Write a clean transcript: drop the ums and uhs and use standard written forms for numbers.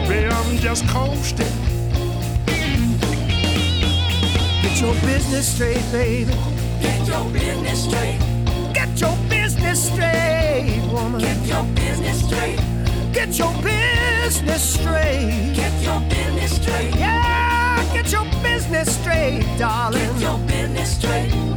baby, I'm just coasting. Get your business straight, baby. Get your business straight. Get your business straight, woman. Get your business straight. Get your business straight. Get your business straight. Yeah, get your business straight, darling. Get your business straight.